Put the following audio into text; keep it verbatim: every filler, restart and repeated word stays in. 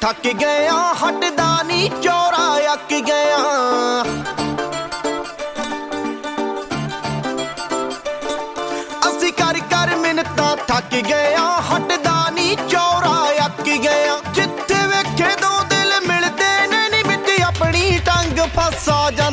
थक गया हटदा नी चौरा अक गया असी कर कर मिन्नतां थक गया हटदा नी चौरा अक गया जिथे वेखे दो दिल मिलदे ने नी विच अपनी टंग फसा जा